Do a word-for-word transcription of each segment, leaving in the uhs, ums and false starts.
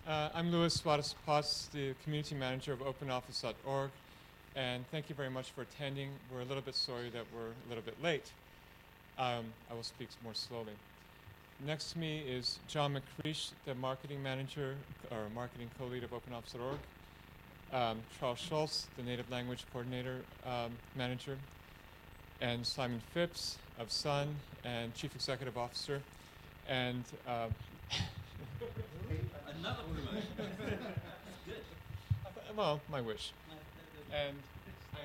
Uh, I'm Louis Suarez Potts, the community manager of open office dot org, and thank you very much for attending. We're a little bit sorry that we're a little bit late. Um, I will speak more slowly. Next to me is John McCreesh, the marketing manager or marketing co-lead of open office dot org. Um, Charles Schultz, the native language coordinator um, manager, and Simon Phipps of Sun and chief executive officer, and uh, Another promotion. Good. well, my wish. And I,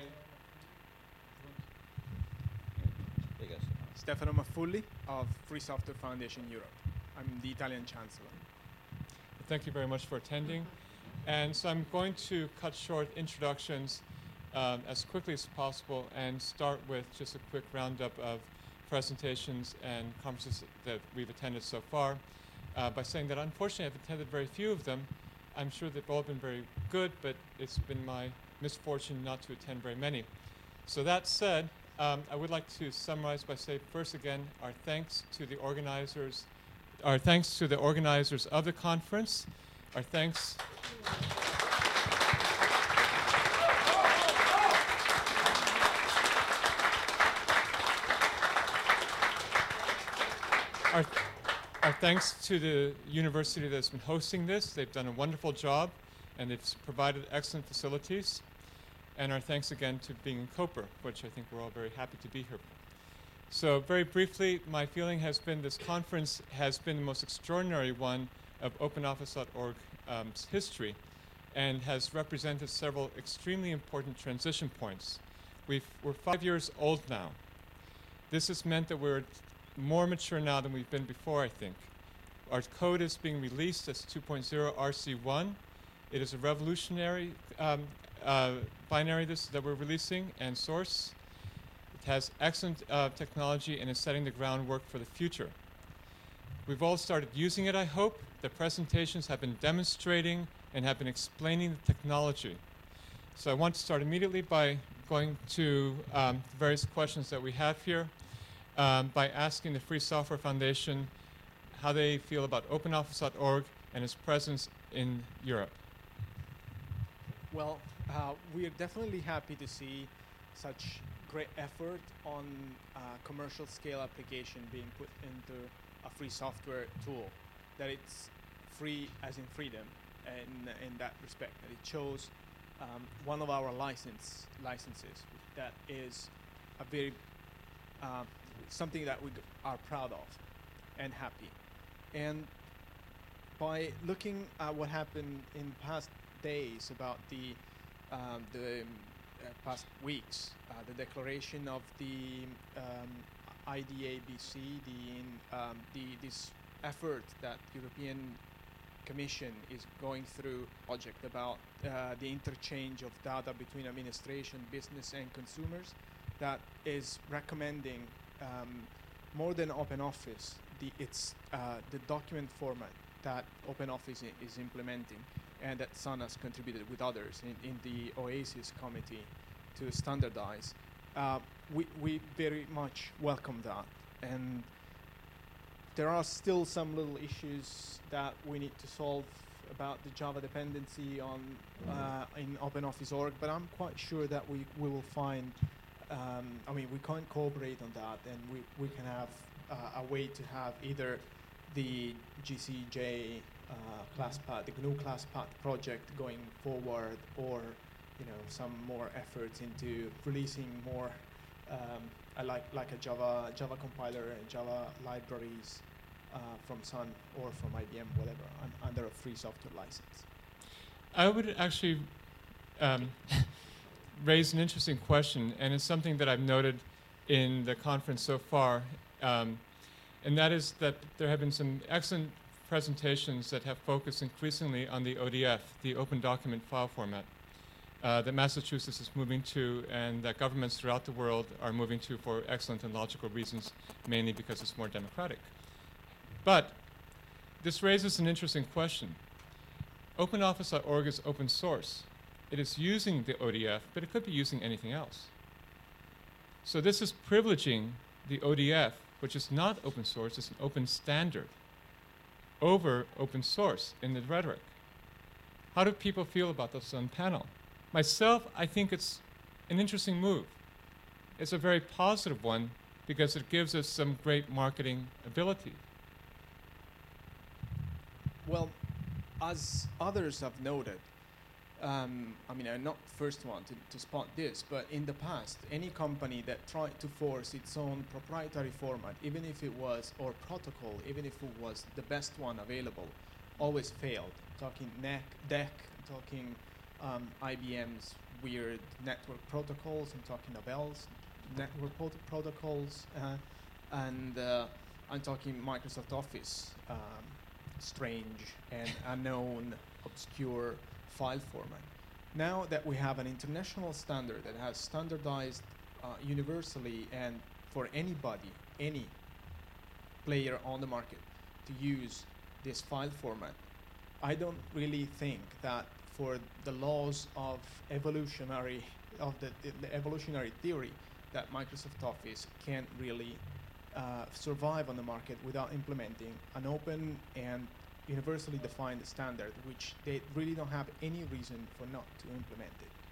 There you go. Stefano Maffulli of Free Software Foundation Europe. I'm the Italian Chancellor. thank you very much for attending. And so I'm going to cut short introductions um, as quickly as possible and start with just a quick roundup of presentations and conferences that we've attended so far uh, by saying that unfortunately I've attended very few of them. I'm sure they've all been very good, but it's been my misfortune not to attend very many. So that said, um, I would like to summarize by saying first again our thanks to the organizers, our thanks to the organizers of the conference, our thanks Our, our thanks to the university that's been hosting this. They've done a wonderful job, and they've s- provided excellent facilities. And our thanks again to being in COPER, which I think we're all very happy to be here for. So very briefly, my feeling has been this conference has been the most extraordinary one of open office dot org's um, history, and has represented several extremely important transition points. We've, we're five years old now. This has meant that we're more mature now than we've been before, I think. Our code is being released as two point oh R C one. It is a revolutionary um, uh, binary this, that we're releasing and source. It has excellent uh, technology and is setting the groundwork for the future. We've all started using it, I hope. The presentations have been demonstrating and have been explaining the technology. So I want to start immediately by going to um, the various questions that we have here. Um, by asking the Free Software Foundation how they feel about open office dot org and its presence in Europe. Well, uh, we are definitely happy to see such great effort on uh, commercial scale application being put into a free software tool. That it's free as in freedom, and in that respect, that it shows um, one of our license licenses that is a very uh, something that we g- are proud of and happy. And by looking at what happened in past days about the um, the um, uh, past weeks, uh, the declaration of the um, I D A B C, the, in, um, the this effort that European Commission is going through project about uh, the interchange of data between administration, business, and consumers, that is recommending um, more than OpenOffice, the it's uh, the document format that OpenOffice i- is implementing, and that Sun has contributed with others in, in the OASIS committee to standardize. Uh, we we very much welcome that, and there are still some little issues that we need to solve about the Java dependency on uh, in OpenOffice dot org, but I'm quite sure that we, we will find, um, I mean, we can't cooperate on that, and we, we can have uh, a way to have either the G C J uh, ClassPath, the G N U ClassPath project going forward, or you know, some more efforts into releasing more um, I like like a Java Java compiler and Java libraries uh, from Sun or from I B M, whatever, un under a free software license. I would actually um, raise an interesting question, and it's something that I've noted in the conference so far, um, and that is that there have been some excellent presentations that have focused increasingly on the O D F, the Open Document File Format, uh, that Massachusetts is moving to, and that governments throughout the world are moving to for excellent and logical reasons, mainly because it's more democratic. But this raises an interesting question. open office dot org is open source. It is using the O D F, but it could be using anything else. So this is privileging the O D F, which is not open source, it's an open standard, over open source in the rhetoric. How do people feel about the Sun panel? Myself, I think it's an interesting move. It's a very positive one because it gives us some great marketing ability. Well, as others have noted, um, I mean, I'm not the first one to, to spot this, but in the past, any company that tried to force its own proprietary format, even if it was, or protocol, even if it was the best one available, always failed. Talking N E C, D E C, talking um, I B M's weird network protocols, I'm talking Novell's network prot protocols, uh, and uh, I'm talking Microsoft Office, um, strange and unknown, obscure file format. Now that we have an international standard that has standardized uh, universally and for anybody, any player on the market to use this file format, I don't really think that for the laws of evolutionary, of the, the evolutionary theory, that Microsoft Office can't really uh, survive on the market without implementing an open and universally defined standard, which they really don't have any reason for not to implement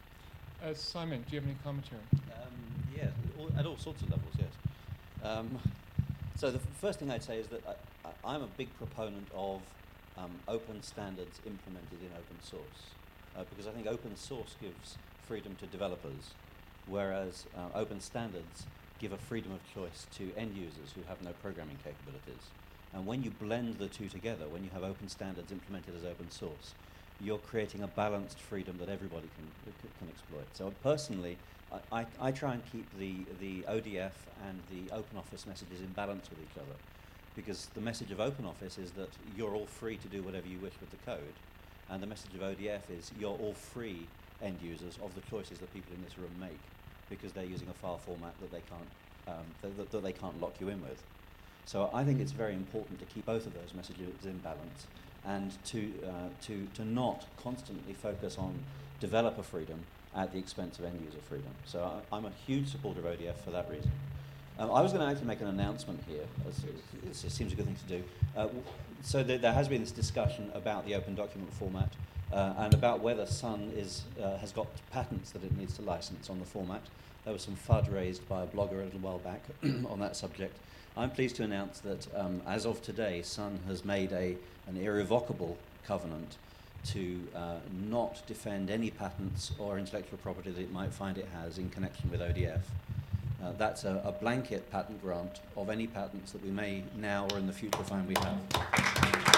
it. Uh, Simon, do you have any commentary? Um, yeah, all, at all sorts of levels, yes. Um, so the f first thing I'd say is that I, I, I'm a big proponent of um, open standards implemented in open source, uh, because I think open source gives freedom to developers, whereas uh, open standards give a freedom of choice to end users who have no programming capabilities. And when you blend the two together, when you have open standards implemented as open source, you're creating a balanced freedom that everybody can, can exploit. So personally, I, I, I try and keep the, the O D F and the OpenOffice messages in balance with each other, because the message of OpenOffice is that you're all free to do whatever you wish with the code, and the message of O D F is you're all free end users of the choices that people in this room make, because they're using a file format that they can't, um, th th that they can't lock you in with. So I think it's very important to keep both of those messages in balance, and to, uh, to, to not constantly focus on developer freedom at the expense of end user freedom. So I, I'm a huge supporter of O D F for that reason. Um, I was going to actually make an announcement here, as it, it seems a good thing to do. Uh, so th there has been this discussion about the open document format uh, and about whether Sun is, uh, has got patents that it needs to license on the format. There was some FUD raised by a blogger a little while back on that subject. I'm pleased to announce that um, as of today, Sun has made a, an irrevocable covenant to uh, not defend any patents or intellectual property that it might find it has in connection with O D F. Uh, that's a, a blanket patent grant of any patents that we may now or in the future find we have.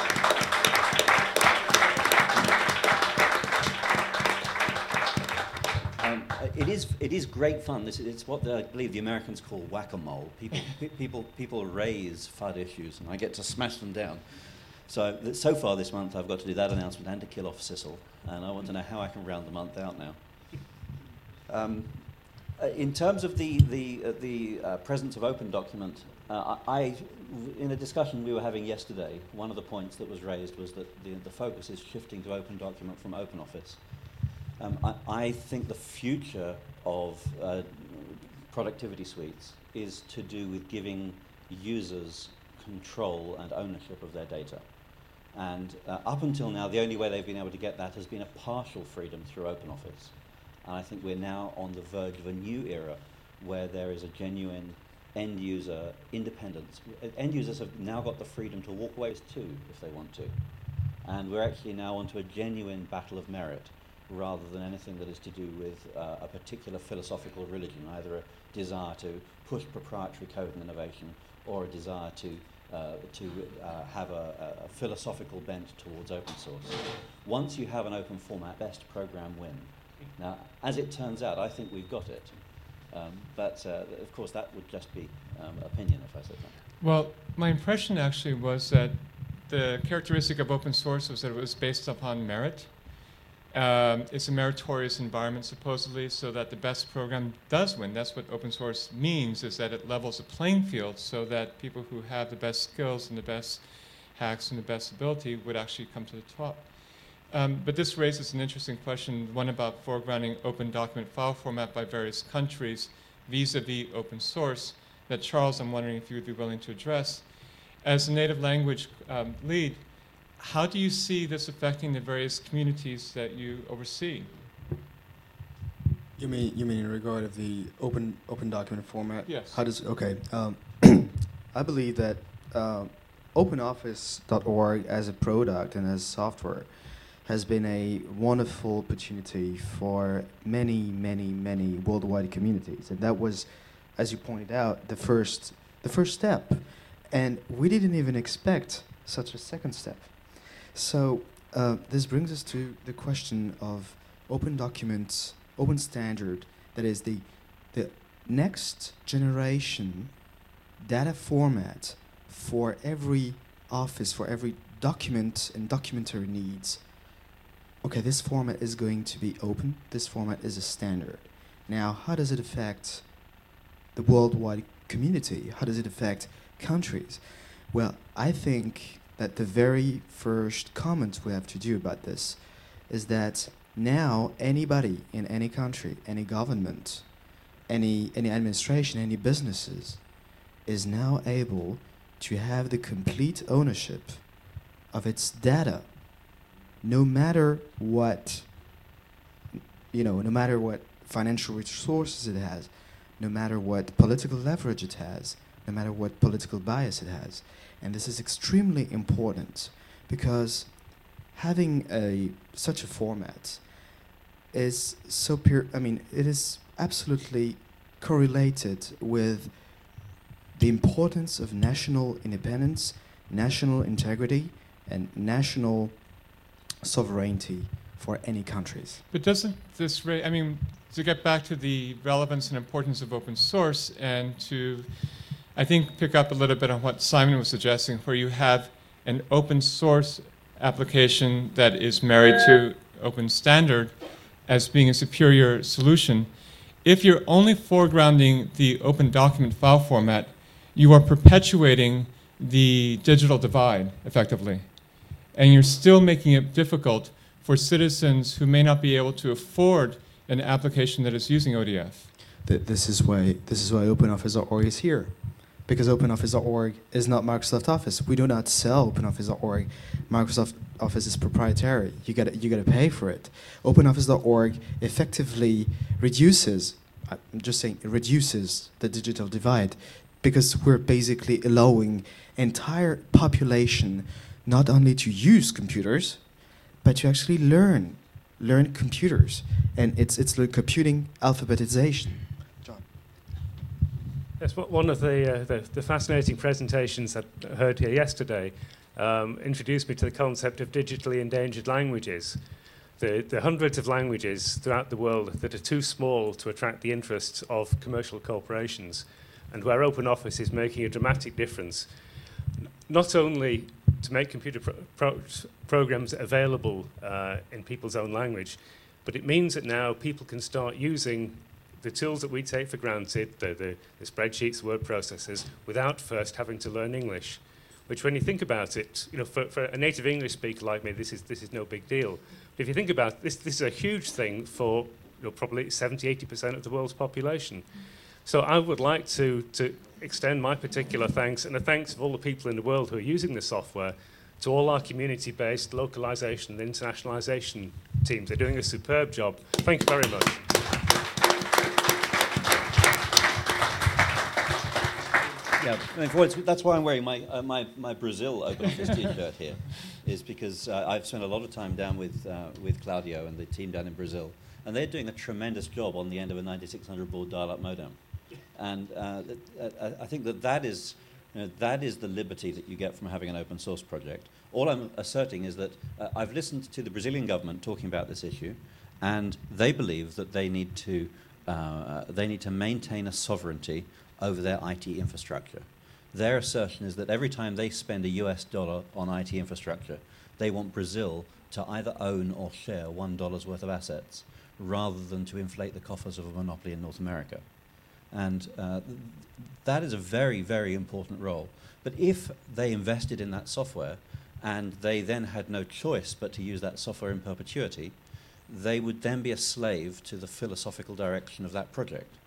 Um, it is it is great fun. This it's what the, I believe the Americans call whack-a-mole. People pe people people raise FUD issues, and I get to smash them down. So th so far this month, I've got to do that announcement and to kill off Sissel, and I want to know how I can round the month out now. Um, uh, in terms of the the uh, the uh, presence of open document, uh, I, in a discussion we were having yesterday, one of the points that was raised was that the the focus is shifting to open document from OpenOffice. Um, I, I think the future of uh, productivity suites is to do with giving users control and ownership of their data. And uh, up until now, the only way they've been able to get that has been a partial freedom through OpenOffice. And I think we're now on the verge of a new era where there is a genuine end user independence. End users have now got the freedom to walk away too if they want to. And we're actually now onto a genuine battle of merit, rather than anything that is to do with uh, a particular philosophical religion, either a desire to push proprietary code and innovation or a desire to, uh, to uh, have a, a philosophical bent towards open source. Once you have an open format, best program win. Now, as it turns out, I think we've got it. Um, but, uh, of course, that would just be um, opinion if I said that. Well, my impression actually was that the characteristic of open source was that it was based upon merit. Um, it's a meritorious environment, supposedly, so that the best program does win. That's what open source means, is that it levels the playing field so that people who have the best skills and the best hacks and the best ability would actually come to the top. Um, but this raises an interesting question, one about foregrounding open document file format by various countries vis-a-vis open source, that Charles, I'm wondering if you would be willing to address. As a native language um, lead, how do you see this affecting the various communities that you oversee? You mean you mean in regard of the open open document format? Yes. How does okay? Um, I believe that uh, OpenOffice dot org as a product and as software has been a wonderful opportunity for many many many worldwide communities, and that was, as you pointed out, the first the first step, and we didn't even expect such a second step. So uh, this brings us to the question of open documents. Open standard, that is the the next generation data format for every office, for every document and documentary needs. Okay, this format is going to be open. This format is a standard. Now, how does it affect the worldwide community? How does it affect countries? Well, I think that the very first comment we have to do about this is that now, anybody in any country, any government, any any administration, any businesses, is now able to have the complete ownership of its data, no matter what, you know, no matter what financial resources it has, no matter what political leverage it has, no matter what political bias it has. And this is extremely important because having a such a format is so pure. I mean, it is absolutely correlated with the importance of national independence, national integrity, and national sovereignty for any countries. But doesn't this ra- I mean, to get back to the relevance and importance of open source, and to, I think, pick up a little bit on what Simon was suggesting, where you have an open source application that is married to open standard as being a superior solution. If you're only foregrounding the open document file format, you are perpetuating the digital divide, effectively. And you're still making it difficult for citizens who may not be able to afford an application that is using O D F. Th- this is why this is why OpenOffice dot org is here. Because OpenOffice dot org is not Microsoft Office. We do not sell OpenOffice dot org. Microsoft Office is proprietary. You got you got to pay for it. OpenOffice dot org effectively reduces, I'm just saying, it reduces the digital divide, because we're basically allowing entire population not only to use computers, but to actually learn, learn computers, and it's it's like computing alphabetization. John. Yes, well, one of the, uh, the the fascinating presentations that I heard here yesterday um, introduced me to the concept of digitally endangered languages. The, the hundreds of languages throughout the world that are too small to attract the interests of commercial corporations, and where OpenOffice is making a dramatic difference, not only to make computer pro pro programs available uh, in people's own language, but it means that now people can start using the tools that we take for granted, the, the, the spreadsheets, word processors, without first having to learn English. Which, when you think about it, you know, for, for a native English speaker like me, this is this is no big deal. But if you think about it, this, this is a huge thing for, you know, probably seventy, eighty percent of the world's population. So I would like to to extend my particular thanks and the thanks of all the people in the world who are using the software to all our community-based localization and internationalization teams. They're doing a superb job. Thank you very much. Yeah, I mean, for that's why I'm wearing my uh, my my Brazil OpenOffice T-shirt here, is because uh, I've spent a lot of time down with uh, with Claudio and the team down in Brazil, and they're doing a tremendous job on the end of a ninety-six hundred baud dial-up modem, and uh, uh, I think that that is you know, that is the liberty that you get from having an open source project. All I'm asserting is that uh, I've listened to the Brazilian government talking about this issue, and they believe that they need to uh, they need to maintain a sovereignty over their I T infrastructure. Their assertion is that every time they spend a U S dollar on I T infrastructure, they want Brazil to either own or share one dollar's worth of assets, rather than to inflate the coffers of a monopoly in North America. And uh, th that is a very, very important role. But if they invested in that software, and they then had no choice but to use that software in perpetuity, they would then be a slave to the philosophical direction of that project.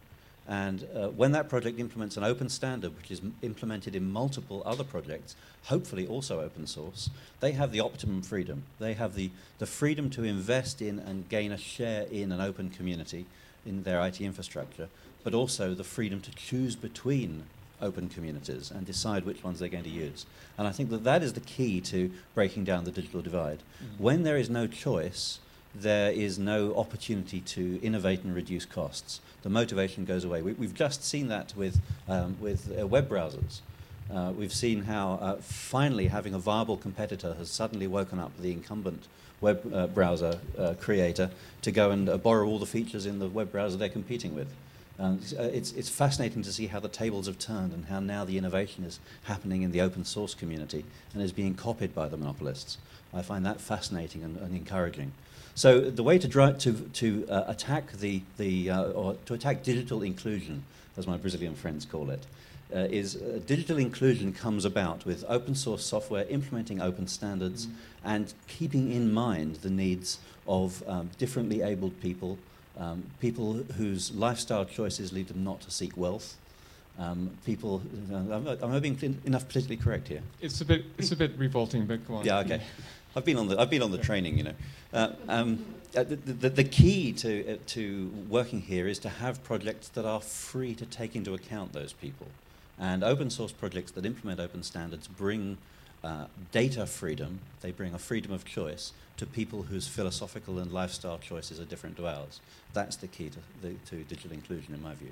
And uh, when that project implements an open standard, which is m implemented in multiple other projects, hopefully also open source, they have the optimum freedom. They have the, the freedom to invest in and gain a share in an open community, in their I T infrastructure, but also the freedom to choose between open communities and decide which ones they're going to use. And I think that that is the key to breaking down the digital divide. Mm-hmm. When there is no choice, there is no opportunity to innovate and reduce costs. The motivation goes away. We, we've just seen that with, um, with uh, web browsers. Uh, we've seen how uh, finally having a viable competitor has suddenly woken up the incumbent web uh, browser uh, creator to go and uh, borrow all the features in the web browser they're competing with. Um, it's, uh, it's, it's fascinating to see how the tables have turned and how now the innovation is happening in the open source community and is being copied by the monopolists. I find that fascinating and, and encouraging. So the way to, dri to, to uh, attack the, the uh, or to attack digital inclusion, as my Brazilian friends call it, uh, is uh, digital inclusion comes about with open source software, implementing open standards, mm-hmm. and keeping in mind the needs of um, differently abled people, um, people whose lifestyle choices lead them not to seek wealth, um, people. Uh, am, I, am I being enough politically correct here? It's a bit, it's a bit revolting, but go on. Yeah. Okay. I've been on the I've been on the training, you know. Uh, um, uh, the, the, the key to uh, to working here is to have projects that are free to take into account those people, and open source projects that implement open standards bring uh, data freedom. They bring a freedom of choice to people whose philosophical and lifestyle choices are different to ours. That's the key to the, to digital inclusion, in my view.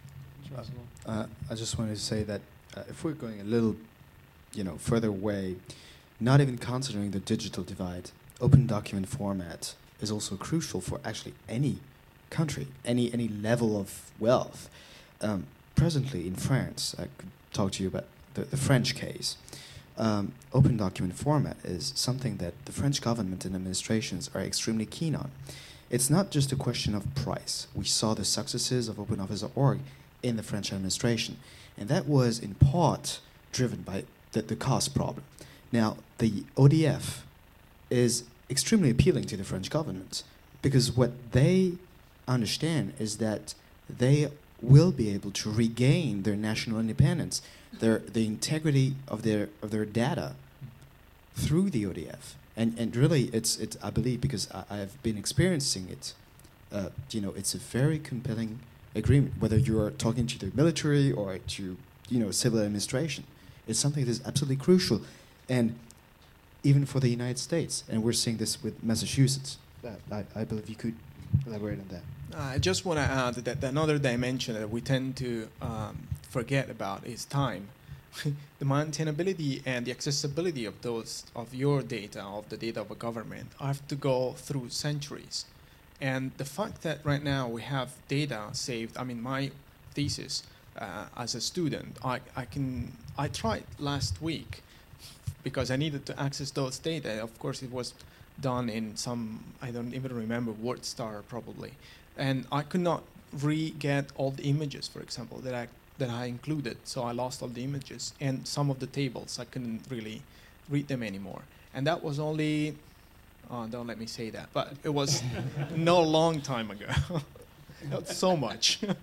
Uh, I just wanted to say that uh, if we're going a little, you know, further away. Not even considering the digital divide, open document format is also crucial for actually any country, any any level of wealth. Um, presently in France, I could talk to you about the, the French case. Um, open document format is something that the French government and administrations are extremely keen on. It's not just a question of price. We saw the successes of OpenOffice dot org in the French administration, and that was in part driven by the, the cost problem. Now, the O D F is extremely appealing to the French government because what they understand is that they will be able to regain their national independence, their the integrity of their of their data through the O D F. And and really, it's it's I believe because I, I've been experiencing it. Uh, you know, it's a very compelling agreement. Whether you're talking to the military or to you know civil administration, it's something that is absolutely crucial. And even for the United States, and we're seeing this with Massachusetts. That I, I believe you could elaborate on that. I just want to add that another dimension that we tend to um, forget about is time. The maintainability and the accessibility of those of your data, of the data of a government, have to go through centuries. And the fact that right now we have data saved, I mean, my thesis uh, as a student, I, I can I tried last week. Because I needed to access those data. Of course, it was done in some, I don't even remember, WordStar probably. And I could not re-get all the images, for example, that I, that I included. So I lost all the images. And some of the tables, I couldn't really read them anymore. And that was only, oh, don't let me say that, but it was no long time ago. Not so much. uh,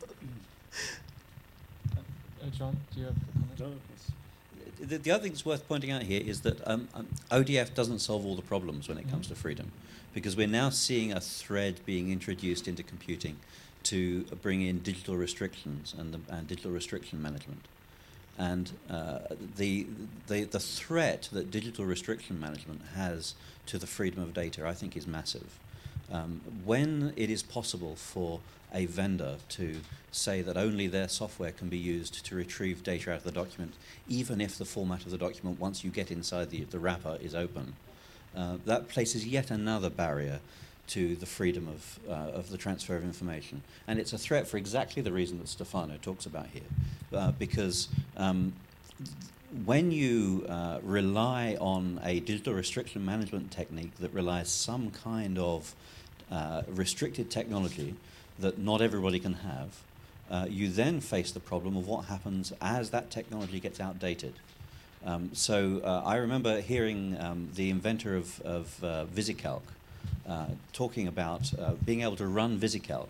John, do you have a comment? The, the other thing that's worth pointing out here is that um, um, O D F doesn't solve all the problems when it comes to freedom, because we're now seeing a thread being introduced into computing to bring in digital restrictions and, the, and digital restriction management. And uh, the, the, the threat that digital restriction management has to the freedom of data, I think, is massive. Um, when it is possible for a vendor to say that only their software can be used to retrieve data out of the document, even if the format of the document, once you get inside the, the wrapper, is open, uh, that places yet another barrier to the freedom of, uh, of the transfer of information. And it's a threat for exactly the reason that Stefano talks about here, uh, because um, when you uh, rely on a digital restriction management technique that relies some kind of uh, restricted technology that not everybody can have, uh, you then face the problem of what happens as that technology gets outdated. Um, so uh, I remember hearing um, the inventor of, of uh, VisiCalc uh, talking about uh, being able to run VisiCalc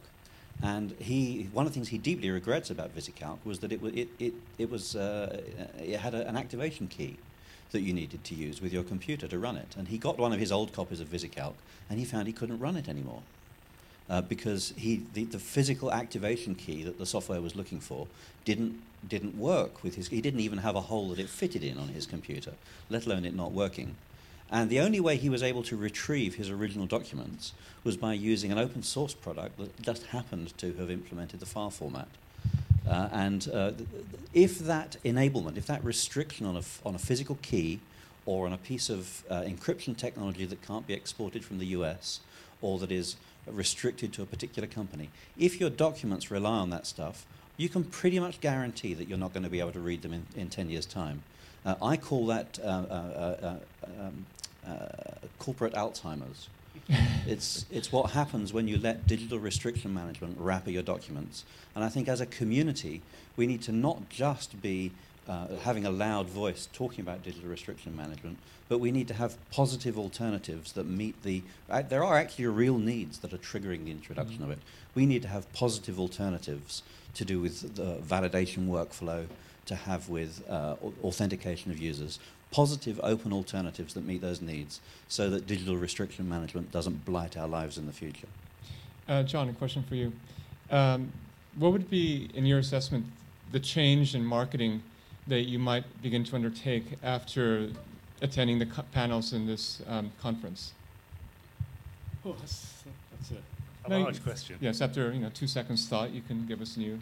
And he, one of the things he deeply regrets about VisiCalc was that it, it, it, it, was, uh, it had a, an activation key that you needed to use with your computer to run it. And he got one of his old copies of VisiCalc, and he found he couldn't run it anymore. Uh, because he, the, the physical activation key that the software was looking for didn't, didn't work with his, he didn't even have a hole that it fitted in on his computer, let alone it not working. And the only way he was able to retrieve his original documents was by using an open source product that just happened to have implemented the file format. Uh, and uh, th th if that enablement, if that restriction on a, f on a physical key or on a piece of uh, encryption technology that can't be exported from the U S or that is restricted to a particular company, if your documents rely on that stuff, you can pretty much guarantee that you're not going to be able to read them in, in ten years' time. Uh, I call that uh, uh, uh, um, uh, corporate Alzheimer's. it's, it's what happens when you let digital restriction management wrapper your documents. And I think as a community, we need to not just be uh, having a loud voice talking about digital restriction management, but we need to have positive alternatives that meet the... Uh, there are actually real needs that are triggering the introduction mm-hmm. of it. We need to have positive alternatives to do with the validation workflow, to have with uh, authentication of users, positive open alternatives that meet those needs so that digital restriction management doesn't blight our lives in the future. Uh, John, a question for you. Um, what would be, in your assessment, the change in marketing that you might begin to undertake after attending the co panels in this um, conference? Oh, that's, that's a, a no, large you, question. Yes, after you know two seconds thought, you can give us a new...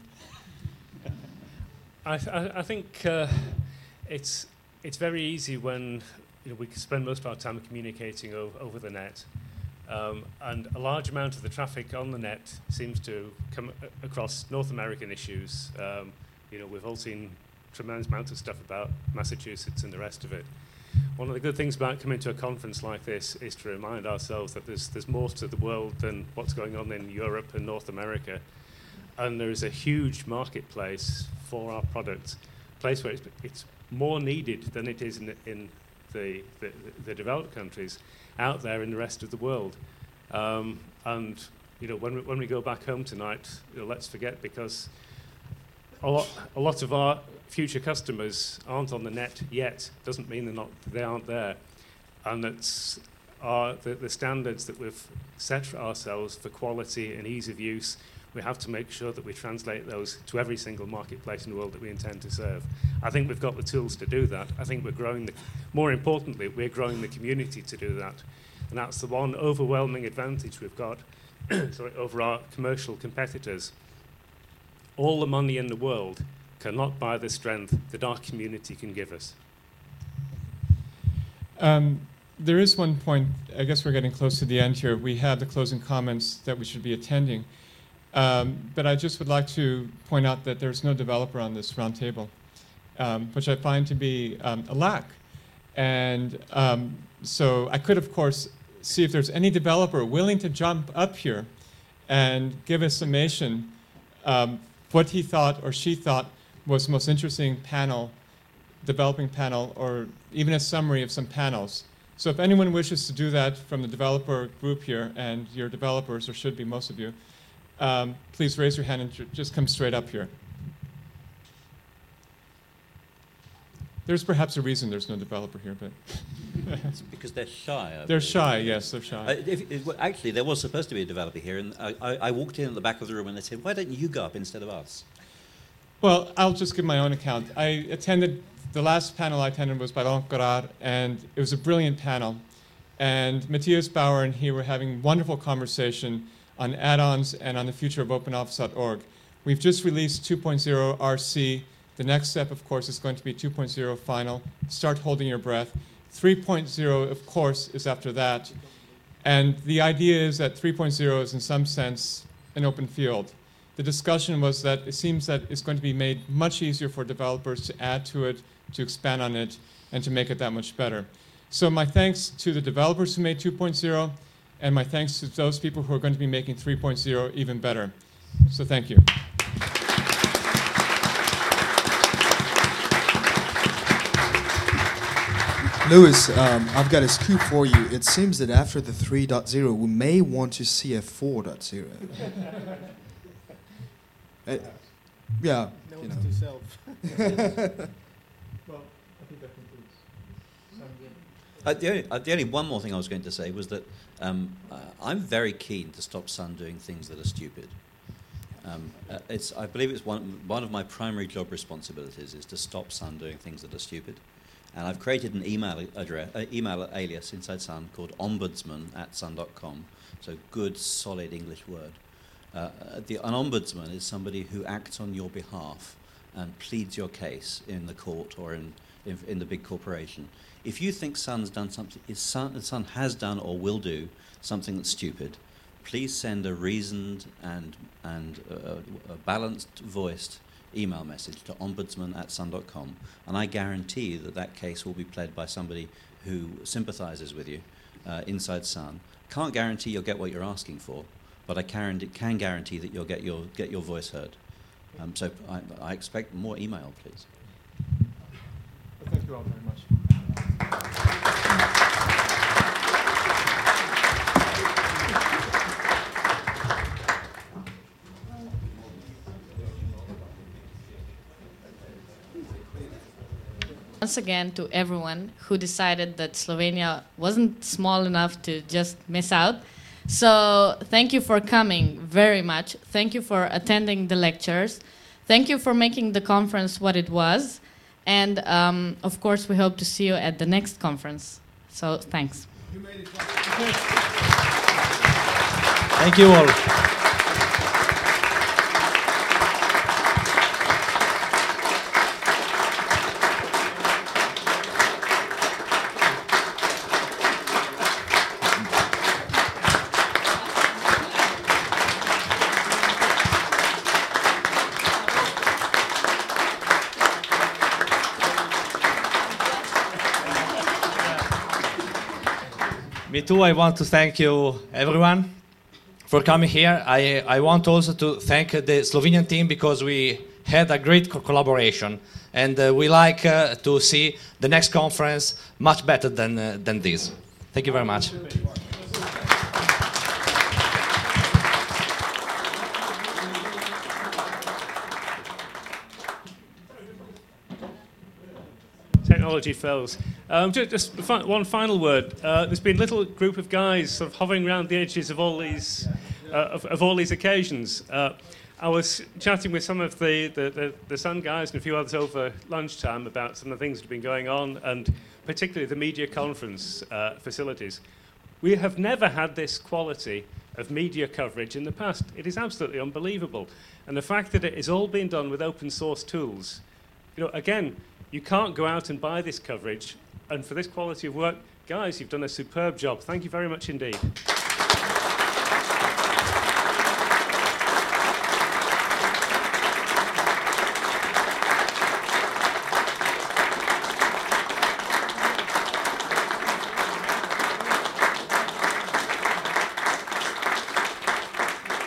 I, th I, I think uh, it's it's very easy when you know, we spend most of our time communicating over, over the net, um, and a large amount of the traffic on the net seems to come across North American issues. Um, you know, we've all seen tremendous amounts of stuff about Massachusetts and the rest of it. One of the good things about coming to a conference like this is to remind ourselves that there's there's more to the world than what's going on in Europe and North America. And there is a huge marketplace for our products, a place where it's, it's more needed than it is in, in the, the, the developed countries out there in the rest of the world. Um, and you know, when we, when we go back home tonight, you know, let's forget, because a lot, a lot of our future customers aren't on the net yet. Doesn't mean they're not, they aren't there. And that's our, the, the standards that we've set for ourselves for quality and ease of use. We have to make sure that we translate those to every single marketplace in the world that we intend to serve. I think we've got the tools to do that. I think we're growing, the, more importantly, we're growing the community to do that. And that's the one overwhelming advantage we've got sorry, over our commercial competitors. All the money in the world cannot buy the strength that our community can give us. Um, there is one point, I guess we're getting close to the end here. We have the closing comments that we should be attending. Um, but I just would like to point out that there's no developer on this roundtable, um, which I find to be um, a lack. And um, so I could, of course, see if there's any developer willing to jump up here and give a summation um, what he thought or she thought was the most interesting panel, developing panel, or even a summary of some panels. So if anyone wishes to do that from the developer group here, and your developers, or should be most of you, Um, please raise your hand and just come straight up here. There's perhaps a reason there's no developer here, but... It's because they're shy. I They're believe. shy, yes, they're shy. Uh, if, if, well, actually, there was supposed to be a developer here, and I, I, I walked in at the back of the room and they said, why don't you go up instead of us? Well, I'll just give my own account. I attended, the last panel I attended was by Laurent Gorard, and it was a brilliant panel. And Matthias Bauer and he were having wonderful conversation on add-ons and on the future of open office dot org. We've just released two point oh R C. The next step, of course, is going to be two point oh final. Start holding your breath. three point oh, of course, is after that. And the idea is that three point oh is, in some sense, an open field. The discussion was that it seems that it's going to be made much easier for developers to add to it, to expand on it, and to make it that much better. So my thanks to the developers who made two point oh, and my thanks to those people who are going to be making three point oh even better. So thank you. Lewis, um, I've got a scoop for you. It seems that after the three point oh, we may want to see a four point oh. Uh, yeah. Note You know. to self. Well, I think that concludes. Uh, the, only, uh, the only one more thing I was going to say was that um, uh, I'm very keen to stop Sun doing things that are stupid. Um, uh, it's, I believe it's one, one of my primary job responsibilities is to stop Sun doing things that are stupid. And I've created an email address, uh, email alias inside Sun called ombudsman at sun dot com. So good, solid English word. Uh, the, an ombudsman is somebody who acts on your behalf and pleads your case in the court or in, in, in the big corporation. If you think Sun's done something, if Sun, Sun has done or will do something that's stupid, please send a reasoned and, and uh, a balanced voiced email message to ombudsman at sun dot com, and I guarantee that that case will be pled by somebody who sympathizes with you uh, inside Sun. Can't guarantee you'll get what you're asking for, but I can, can guarantee that you'll get your, get your voice heard. Um, so I, I expect more email, please. Well, thank you all very much. Once again to everyone who decided that Slovenia wasn't small enough to just miss out. So thank you for coming very much. Thank you for attending the lectures. Thank you for making the conference what it was. And um, of course, we hope to see you at the next conference. So thanks. Thank you all. Me too, I want to thank you everyone for coming here. I, I want also to thank the Slovenian team because we had a great co collaboration and uh, we like uh, to see the next conference much better than, uh, than this. Thank you very much. Technology fails. Um, just just fi one final word. Uh, there's been a little group of guys sort of hovering around the edges of all these uh, of, of all these occasions. Uh, I was chatting with some of the, the, the, the Sun guys and a few others over lunchtime about some of the things that have been going on, and particularly the media conference uh, facilities. We have never had this quality of media coverage in the past. It is absolutely unbelievable. And the fact that it is all being done with open source tools, you know, again, you can't go out and buy this coverage. And for this quality of work, guys, you've done a superb job. Thank you very much indeed.